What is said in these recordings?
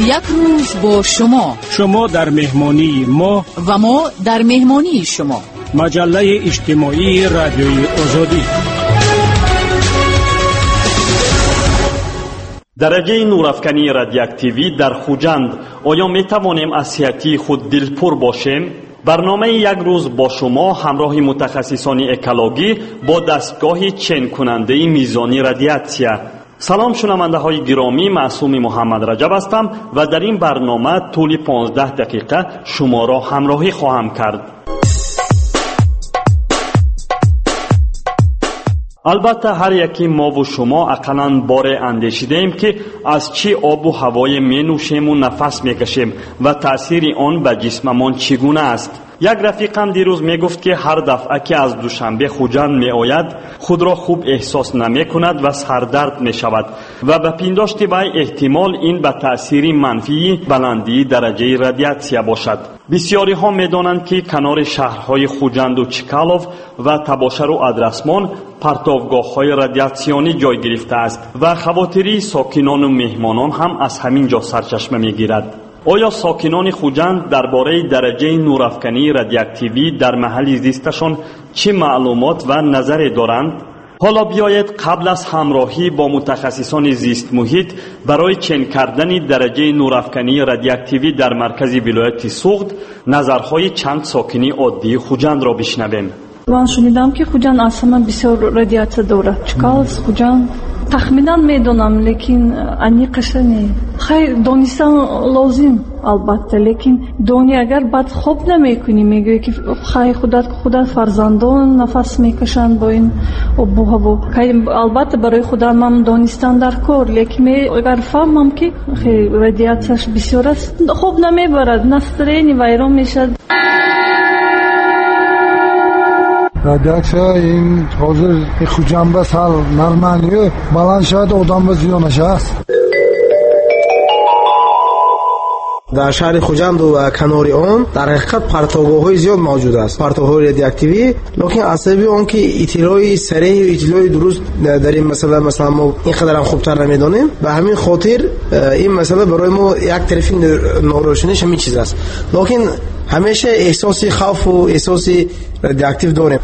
یک روز با شما در مهمانی ما و ما در مهمانی شما. مجله اجتماعی رادیوی آزادی. درجه نورافکنی رادیواکتیوی در خوجند. آیا می توانیم از صحتی خود دلپور باشیم؟ برنامه یک روز با شما همراه متخصصان اکولوژی با دستگاه چین کننده میزانی رادیاسیا. سلام شنونده های گرامی، معصوم محمد رجب هستم و در این برنامه طول 15 دقیقه شما را همراهی خواهم کرد. البته هر یکی ما و شما اقلاً بار اندیشیده ایم که از چی آب و هوای می نوشیم و نفس می کشیم و تأثیر آن به جسممان چگونه است. یک رفیقم دیروز می گفت که هر دفعه که از دوشنبه خوجند می آید خود را خوب احساس نمی کند و سردرد می شود و به پنداشت وی احتمال این به تأثیر منفی بلندی درجه رادیاسیا باشد. بسیاری ها می دانند که کنار شهرهای خوجند و چکالوف و تباشر و ادرسمان پرتابگاه های رادیاسیونی جای گرفته است و خواطری ساکنان و مهمانان هم از همین جا سرچشمه می گیرد. آیا ساکنان خوجند درباره درجه نورافکنی رادیواکتیوی در محل زیستشان چه معلومات و نظری دارند؟ حالا بیایید قبل از همراهی با متخصصان زیست محیط برای چین کردن درجه نورافکنی رادیواکتیوی در مرکز ولایت سوغد نظرهای چند ساکنی عادی خوجند را بشنویم. من شنیدم که خوجند اصلا بسیار رادیاسیا دارد. چکالس خوجند تخمیناً میدونم، لیکن انیقش نی. خیر دانستن لازم البته، لیکن دانی اگر بعد خوب نمیکنی میگوی که خیر خودت فرزندان نفس میکشند با این آب و هوا. البته برای خودم من دانستن در کار، لیکن اگر فهمم که خیر رادیاسیاش بسیار است خوب نمیبرد، نفسرینی ویران میشد. رادیاسیا این حاضر خوجند بس حال نرمانیه بلند شاید آدم به زیانش است. در شهر خوجند و کنار آن در حقیقت پرتابگاه‌های زیاد موجود است، پرتابگاه‌های رادیواکتیوی، لیکن اصلی آن که اطلاعی صریح و اطلاعی درست در این مثلا ما اینقدر هم خوبتر نمیدانیم. به همین خاطر این مسئله برای ما یک طرفی ناروشنیش همین چیز است، لیکن همیشه احساس خوف و احساس رادیواکتیو داریم.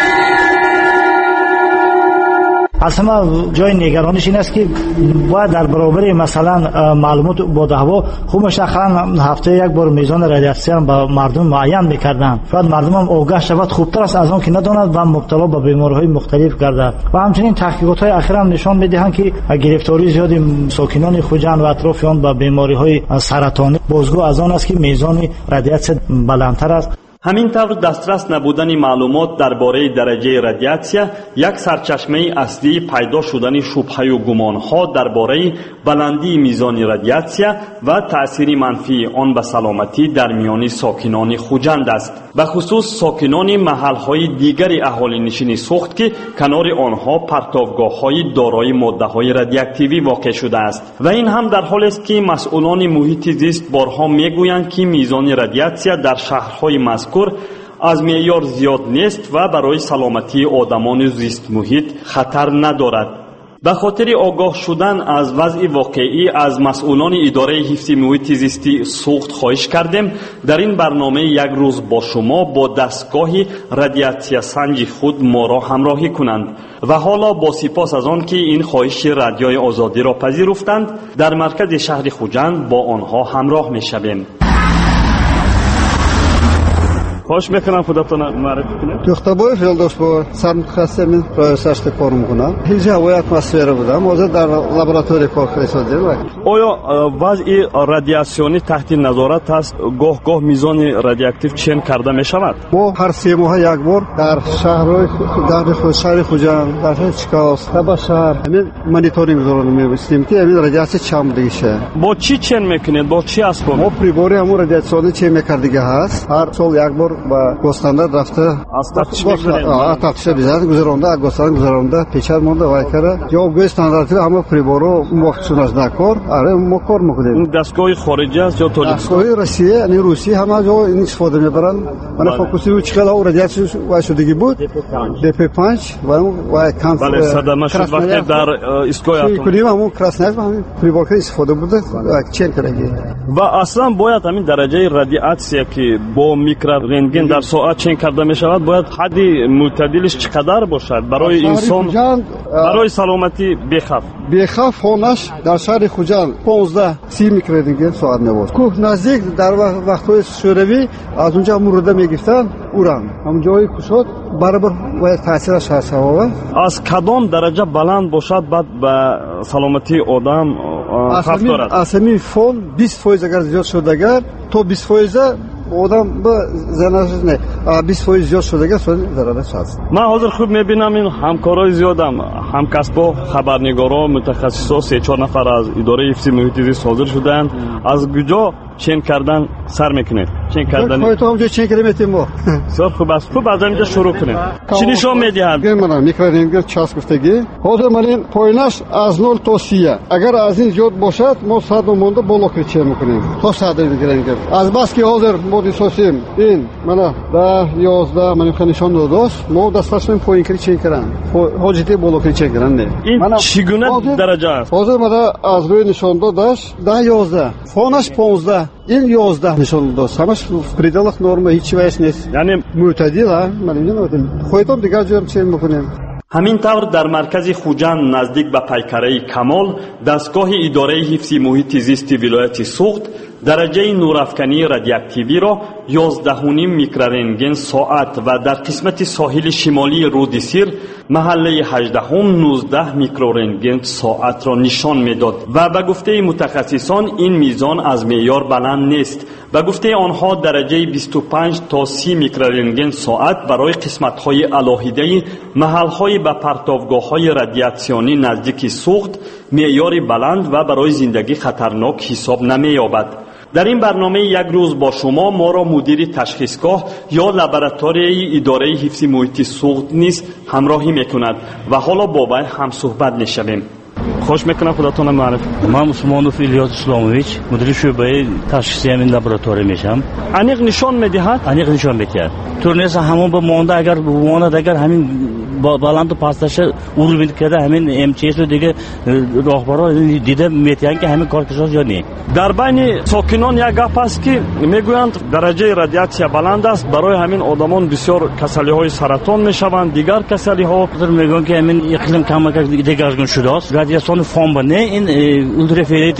اصلا جای نگرانیش این است که باید در برابر مثلا معلومات با هوا خوب مشخصا هفته یک بار میزان رادیاسیا با مردم معین میکردن. شاید مردم هم آگاه شود خوبتر است از آن که نداند و مبتلا به بیماری‌های مختلف گردد. و همچنین تحقیقات‌های اخیر هم نشان می‌دهند که گرفتاری زیاد ساکنان خوجند و اطراف آن به بیماری‌های سرطانی بازگو از آن است که میزان رادیاسیا بلندتر است. همینطور دسترس نبودن معلومات درباره درجه رادیاسیا یک سرچشمه اصلی پیدا شدن شبهه و گمان‌ها درباره بلندی میزان رادیاسیا و تأثیر منفی آن به سلامتی در میان ساکنان خوجند است، به خصوص ساکنان محل‌های دیگر اهالی نشین سوخت که کنار آنها پرتابگاه‌های دارای ماده‌های رادیواکتیوی واقع شده است. و این هم در حالی است که مسئولان محیط زیست بارها میگویند که میزان رادیاسیا در شهرهای مذکور از معیار زیاد نیست و برای سلامتی آدمان زیست محیط خطر ندارد. به خاطر آگاه شدن از وضع واقعی از مسئولان اداره حفظ محیط زیستی سوخت خواهش کردیم در این برنامه یک روز با شما با دستگاه رادیاسیا سنج خود ما را همراهی کنند. و حالا با سپاس از آن که این خواهش رادیوی آزادی را پذیرفتند در مرکز شهر خوجند با آنها همراه می‌شویم. خواهش میکنم خودتان معرفی کنید. دختربای فیلدوش با سرمتخصص من رایساشت کار میکنم. هیچ هوای اتمسفر بودم. حاضر در لابراتوری کار کردم. آیا وضع رادیاسیونی تحت نظارت است؟ گاه میزان رادیواکتیو چین کرده می شود؟ ما هر 3 ماه یک بار در شهر خوجند، در شهر چکاس، تباشر همین مانیتورینگ داریم می‌بینیم که همین رادیاسیون چند بوده شه. با چی چین میکنید؟ با چی اسباب؟ ما پریباری همون رادیاسیون چین میکردیم هست. هر سال یک بار و گستنده رفته از تفتیش بیزد گذرانده گستنده گذرانده پیچر مونده وای کرده جواب گوی استانداردی همه پریبارو موافقشون از نکار آره ما کار میکنیم. این دستگاه خارجی است یا تاجیکستان؟ دستگاه روسیه یعنی روسیه همه جا این استفاده میبرن. من فوکوسی رو چقدر او رادیاسیون وای شدگی بود DP5 و اون وای کانت بله صدمه شد وقتی در ایستگاه اتم کنیم همون کراسنایف همین پریبارکر استفاده بوده چین کرده و اصلا باید همین درجه رادیاسیا که با میکرورنتگن در ساعت چین کرده می شود باید حدی معتدلش چقدر باشد برای انسان برای سلامتی بخف خونش در شهر خوجند 15-30 میکرورنتگن ساعت میبود کوه نزدیک در وقتهای شوروی از اونجا مرده میگفتن اوران هم جایی کشود برابر باید تاثیرش هست. از کدام درجه بلند باشد بعد به سلامتی آدم خطر دارد؟ اسمی فون 20% اگر زیاد شد اگر تو 20% آدم به زنش نه 20% زیاد شد اگر ضررش هست. من حاضر خوب میبینم این همکارای زیادم همکسبا خبرنگارا متخصصا 3-4 نفر از اداره حفظ محیط زیست حاضر شدند. از کجا چین کردن سر میکنه چین کردن تو همونجا چین کردیم ما سر خوب است خوب از اینجا شروع کنیم. چی نشون میدهد؟ من میکرورنتگن چسب گفتگی حاضر من پایینش از 0 تا 30 اگر از این زیاد باشد ما صد مونده بالا چین میکنیم تا 100 میگیریم. از بس که حاضر ما دیسوسیم این من 10-11 من نشون داداست ما دستش من پایین کردن چین کردن حاجتی بالا چین کردن نه این چگونه درجه است؟ حاضر من از روی نشون داداش 10-11 فونش 15 این 11 نشون داد همش پریدالخ نرم هیچ وایس نیست یعنی معتدل من نمیدونم خودتون دیگه جام چین میکنیم. همین طور در مرکز خوجند نزدیک به پیکره کمال دستگاه اداره حفظ محیط زیست ولایت سوخت درجه نورافکنی رادیواکتیوی را 11.5 میکرورنتگن ساعت و در قسمت ساحل شمالی رودسیر محله 18 19 میکرورنتگن ساعت را نشان میداد و به گفته متخصصان این میزان از معیار بلند نیست. به گفته آنها درجه 25 تا 30 میکرورنتگن ساعت برای قسمت‌های علاهیده محل‌های به پرتابگاه‌های رادیاسیونی نزدیک سوخت معیار بلند و برای زندگی خطرناک حساب نمی‌یابد. در این برنامه یک روز با شما ما را مدیر تشخیصگاه یا لابراتوری اداره حفظ محیط سوخت نیز همراهی میکند و حالا با وی هم صحبت میشویم. خوش میکنم خودتون معرفی. من عثمانوف الیاس اسلامویچ مدیر شعبه تشخیصی همین لابراتوری میشم. انیق نشان میدهد؟ انیق نشان میدهد. تورنیس همون به مانده اگر همین بالند و پاستش اول میاد کرده همین MCS رو دیگه راهبرا دیده میتیان که همین کار کشاش یا نه. در بین ساکنان یک گپ است که میگویند درجه رادیاسیا بلند است برای همین آدمان بسیار کسلی های سرطان میشوند دیگر کسلی ها میگن که همین اقلیم کم دگرگون شده است رادیاسیون فام بنه این اولترافیولت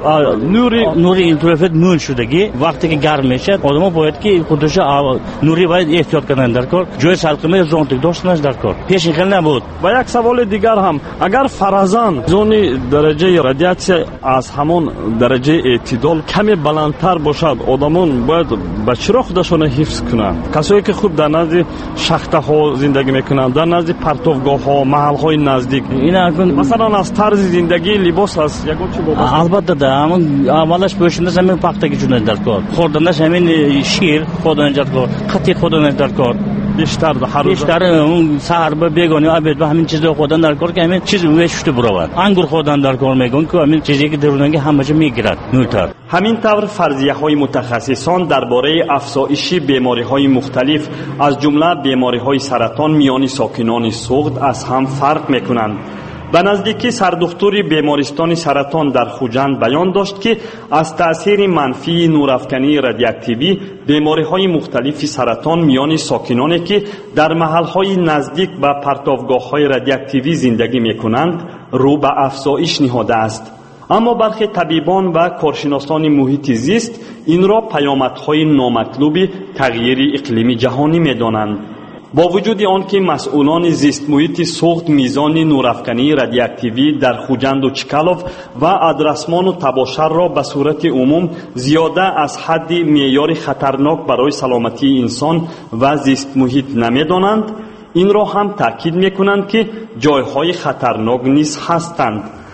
نوری اولترافیولت مون شدگی وقتی که گرم میشه آدما باید که خودش نوری باید احتیاط کنند در کار جای سلقمه زونتک داشتنش در کار پیش خیلی نبود. و یک سوال دیگر هم اگر فرضاً زون درجه رادیاسیا از همون درجه اعتدال کمی بلندتر باشد آدمان باید به چرا خودشون حفظ کنند؟ کسایی که خوب در نزد شخته ها زندگی میکنند در نزد پرتوگاه ها محل های نزدیک مثلا از طرز زندگی لباس هست یگان چی بابا البته ده همون اولش پوشیدنش همین پختگی چون در کار خوردنش همین شیر خودن در کار قطعی خودن در کار بیشتر اون سحر به بیگانی عبید به همین چیزا خودن در کار که همین چیز وشته برود انگور خودن در کار میگن که همین چیزی که دروننگی همه چی میگیرد نوتر. همین طور فرضیه های متخصصان درباره افزایش بیماری های مختلف از جمله بیماری های سرطان میان ساکنان سوخت از هم فرق میکنند. به نزدیکی سردکتر بیمارستان سرطان در خوجند بیان داشت که از تأثیر منفی نورافکنی رادیواکتیوی بیماری‌های مختلف سرطان میان ساکنانی که در محل‌های نزدیک به پرتابگاه‌های رادیواکتیوی زندگی می‌کنند رو به افزایش نهاده است. اما برخی طبیبان و کارشناسان محیط زیست این را پیامدهای نامطلوب تغییر اقلیمی جهانی می‌دانند. با وجود آنکه مسئولان زیست محیط سوخت میزان نورافکنی رادیواکتیوی در خوجند و چکالوف و ادرسمان و تباشر را به صورت عموم زیاده از حد معیار خطرناک برای سلامتی انسان و زیست محیط نمی‌دانند، این را هم تاکید می‌کنند که جایهای خطرناک نیز هستند.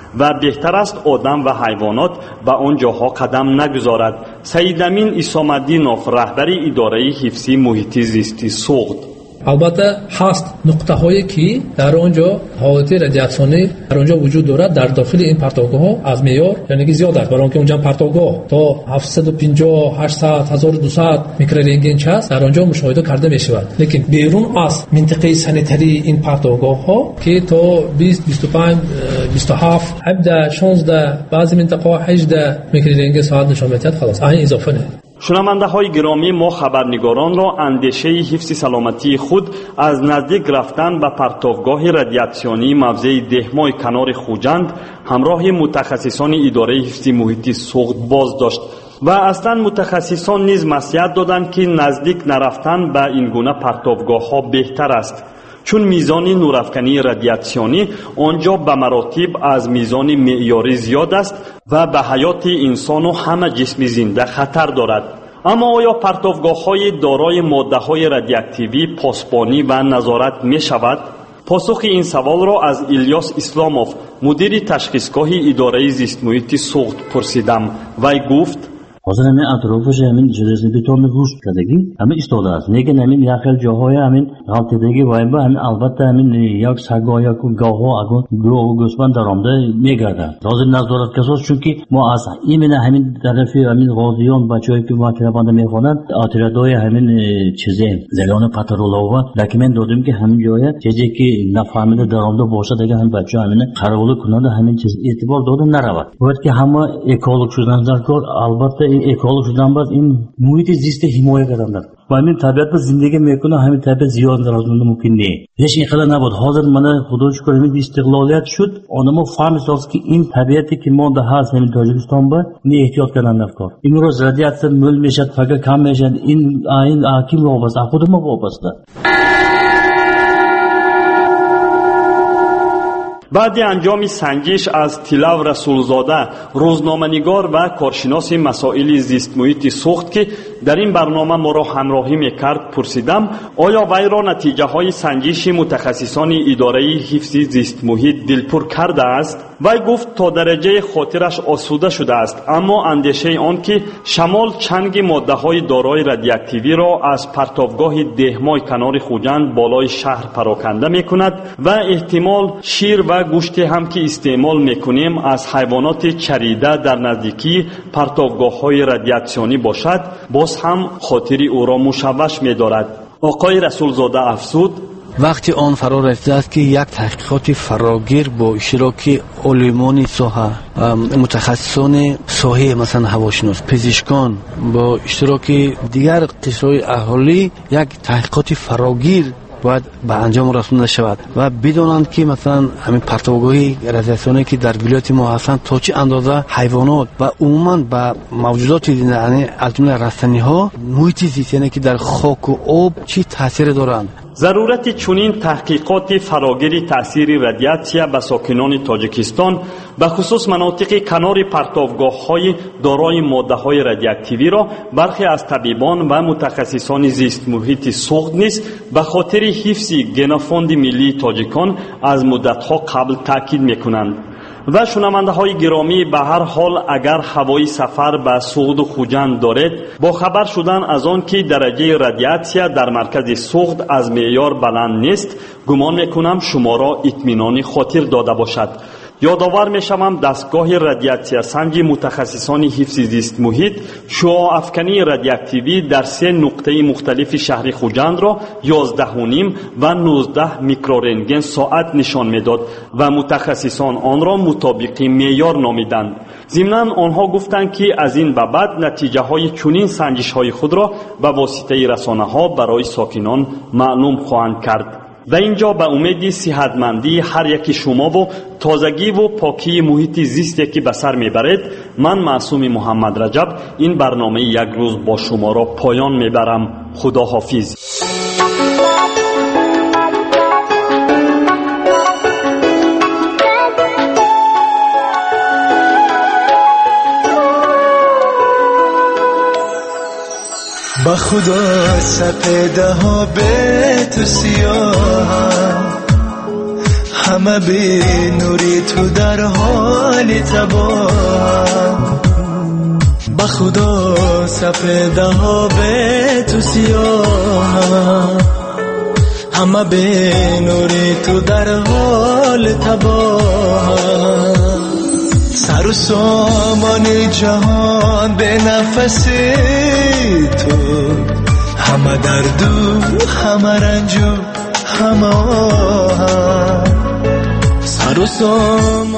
و بهتر است آدم و حیوانات به آنجاها قدم نگذارد. سید امین عیسامدینوف، رهبر اداره حفظی محیط زیستی سوخت: البته هست نقطه‌هایی که در آنجا حالت رادیاسیونی در آنجا وجود دارد در داخل این پرتوگاه‌ها از معیار یعنی که زیاد است، برای اینکه اونجا پرتوگاه تا 750 800 1200 میکرورنتگن است در آنجا مشاهده کرده می‌شود. لیکن بیرون از منطقه سانیتری این پرتوگاه‌ها که تا 20 25 27 17 16 بعضی مناطق 18 میکرورنتگن ساعت نشان می‌دهد. خلاص این اضافه نه. شنونده های گرامی، ما خبرنگاران را اندیشه حفظ سلامتی خود از نزدیک رفتن به پرتوگاه رادیاسیونی موضع دهمای کنار خوجند همراه متخصصان اداره حفظ محیط سوخت باز داشت و اصلا متخصصان نیز نصیحت دادند که نزدیک نرفتن به این گونه پرتوگاه ها بهتر است، چون میزان نورافکنی رادیاسیونی آنجا به مراتب از میزان معیاری زیاد است و به حیات انسان و همه جسم زنده خطر دارد. اما آیا پرتوگاه‌های دارای ماده‌های رادیواکتیوی پاسبانی و نظارت می‌شود؟ پاسخ این سوال را از الیاس اسلاموف، مدیر تشخیصگاه اداره زیست محیط سوخت پرسیدم. وی گفت: حاضر همین اطرافش همین جلسه بیتون روش کردگی همین استفاده است. لیکن همین یخل جاهای همین غلطیدگی وای با همین البته همین یک سگا یا گاهو اگه گوسفند درآمده میگردن. لازم نظارت کساست، چون که ما از همین طرفی همین قاضیان بچه‌ای که واکیل بنده میخونن اعتراضای همین چیزه زلان پاترولووا دکمنت دادیم که همین جای چیزی که نفهمیده درآمده باشه دیگه هم بچه‌ها همین قراول کننده همین چیز اعتبار داده نرود. باید که همه اکولوژ شدن در کار، البته اکولوژ شدن باید این محیط زیست حمایت کردن و همین طبیعت با زندگی میکنه. همین طبیعت زیاد دراز مونده ممکن نیست. هیچ اینقدر نبود. حاضر من خدا شکر همین استقلالیت شد، آنما فهمیدند که این طبیعتی که مونده هست همین تاجیکستان با نه احتیاط کردن نفکار. این روز رادیاسیون مول میشه، فقط کم میشه. این حکیم وابسته، خود ما وابسته. بعد انجام سنجش از طلو رسولزاده، روزنامه‌نگار و کارشناس مسائل زیست محیط سوخت که در این برنامه ما را همراهی میکرد، پرسیدم آیا وی را نتیجه های سنجش متخصصان اداره حفظ زیست محیط دلپور کرده است؟ وی گفت تا درجه خاطرش آسوده شده است، اما اندیشه آن که شمال چنگ ماده های دارای رادیواکتیوی را از پرتوگاه دهمای کنار خوجند بالای شهر پراکنده میکند و احتمال شیر و گوشت هم که استعمال میکنیم از حیوانات چریده در نزدیکی پرتوگاه های رادیاسیونی باشد، باز هم خاطری او را مشوش می‌دارد. آقای رسولزاده افزود: وقتی آن فرا رسیده است که یک تحقیقات فراگیر با اشتراک علمان ساحه، متخصصان ساحه مثلا هواشناس، پزشکان با اشتراک دیگر قشرهای اهالی یک تحقیقات فراگیر باید به انجام رسانده شود و بدانند که مثلا همین پرتوگاهی رادیاسیونی که در ولایت ما هستند تا چه اندازه حیوانات و عموما به موجودات زنده از جمله رستنی ها محیط زیستی که در خاک و آب چی تاثیر دارند. ضرورت چنین تحقیقات فراگیر تاثیر رادیاسیون به ساکنان تاجیکستان به خصوص مناطق کنار پرتوگاه‌های دارای ماده‌های رادیواکتیوی را برخی از طبیبان و متخصصان زیست محیط سوخت نیز به خاطر حفظ ژنوفوند ملی تاجیکان از مدت‌ها قبل تاکید می‌کنند. و شنونده های گرامی، به هر حال اگر هوای سفر به سوخت خوجند دارید، با خبر شدن از آن که درجه رادیاسیون در مرکز سوخت از معیار بلند نیست، گمان میکنم شما را اطمینان خاطر داده باشد. یادآور میشوم دستگاه رادیاسیون سنج متخصصان حفظ زیست محیط شعاع افکنی رادیواکتیوی در 3 نقطه مختلف شهر خوجند را 11.5 و 19 میکرورنتگن ساعت نشان میداد و متخصصان آن را مطابق معیار نامیدند. ضمناً آنها گفتند که از این به بعد نتیجه های چنین سنجش های خود را به واسطه رسانه ها برای ساکنان معلوم خواهند کرد. و اینجا به امید صحتمندی هر یکی شما و تازگی و پاکی محیط زیستی که به سر میبرید، من معصوم محمد رجب این برنامه یک روز با شما را پایان میبرم. خدا حافظ. با خدا سپیده ها به تو سیاه، همه به نوری تو در حال تباه. با خدا سپیده ها به تو سیاه، همه به نوری تو در حال تباه. سر و سامان جهان به نفسی تو، همه دردو همه رنجو همه آه. سر و سامان